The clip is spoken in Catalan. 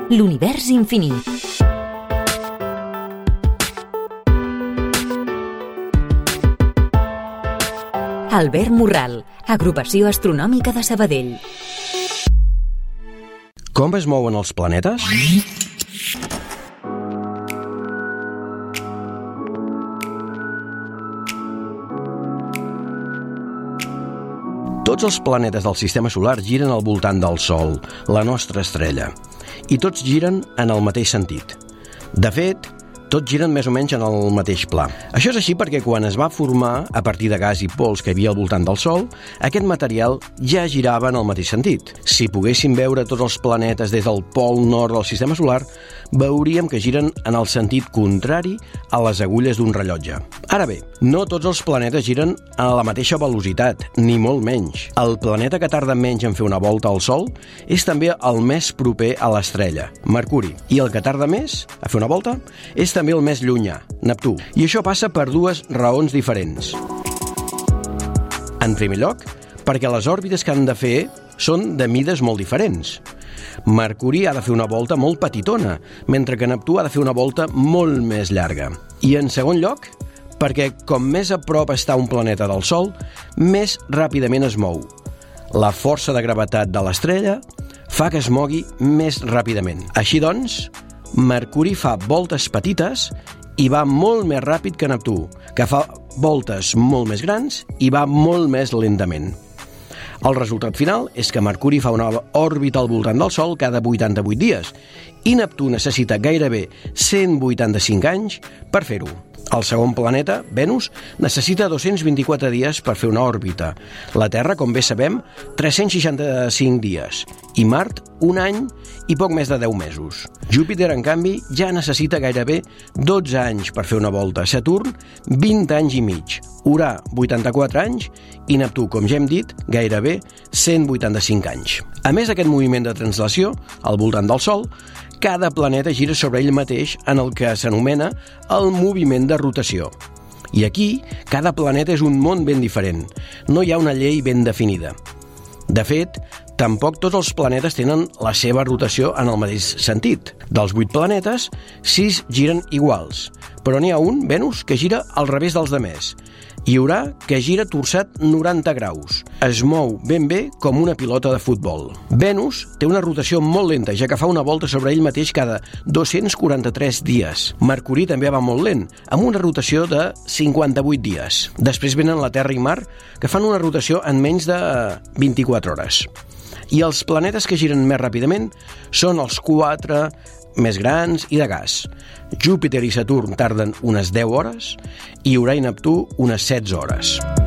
L'univers infinit. Albert Morral, Agrupació Astronòmica de Sabadell. Com es mouen els planetes? Tots els planetes del sistema solar giren al voltant del Sol, la nostra estrella, i tots giren en el mateix sentit. De fet, tots giren més o menys en el mateix pla. Això és així perquè quan es va formar, a partir de gas i pols que hi havia al voltant del Sol, aquest material ja girava en el mateix sentit. Si poguéssim veure tots els planetes des del pol nord del sistema solar, veuríem que giren en el sentit contrari a les agulles d'un rellotge. Ara bé, no tots els planetes giren a la mateixa velocitat, ni molt menys. El planeta que tarda menys en fer una volta al Sol és també el més proper a l'estrella, Mercuri, i el que tarda més a fer una volta és també el més llunyà, Neptú. I això passa per dues raons diferents. En primer lloc, perquè les òrbites que han de fer són de mides molt diferents. Mercuri ha de fer una volta molt petitona, mentre que Neptú ha de fer una volta molt més llarga. I en segon lloc, perquè com més a prop està un planeta del Sol, més ràpidament es mou. La força de gravetat de l'estrella fa que es mogui més ràpidament. Així doncs, Mercuri fa voltes petites i va molt més ràpid que Neptú, que fa voltes molt més grans i va molt més lentament. El resultat final és que Mercuri fa una òrbita al voltant del Sol cada 88 dies i Neptú necessita gairebé 185 anys per fer-ho. El segon planeta, Venus, necessita 224 dies per fer una òrbita. La Terra, com bé sabem, 365 dies. I Mart, un any i poc més de 10 mesos. Júpiter, en canvi, ja necessita gairebé 12 anys per fer una volta. Saturn, 20 anys i mig. Urà, 84 anys, i Neptú, com ja hem dit, gairebé 185 anys. A més d'aquest moviment de translació, al voltant del Sol, cada planeta gira sobre ell mateix en el que s'anomena el moviment de rotació. I aquí, cada planeta és un món ben diferent. No hi ha una llei ben definida. De fet, tampoc tots els planetes tenen la seva rotació en el mateix sentit. Dels 8 planetes, 6 giren iguals, però n'hi ha un, Venus, que gira al revés dels demés. I Urà, que gira torçat 90 graus. Es mou ben bé com una pilota de futbol. Venus té una rotació molt lenta, ja que fa una volta sobre ell mateix cada 243 dies. Mercuri també va molt lent, amb una rotació de 58 dies. Després venen la Terra i Mart, que fan una rotació en menys de 24 hores. I els planetes que giren més ràpidament són els 4 més grans i de gas. Júpiter i Saturn tarden unes 10 hores i Urà i Neptú unes 16 hores.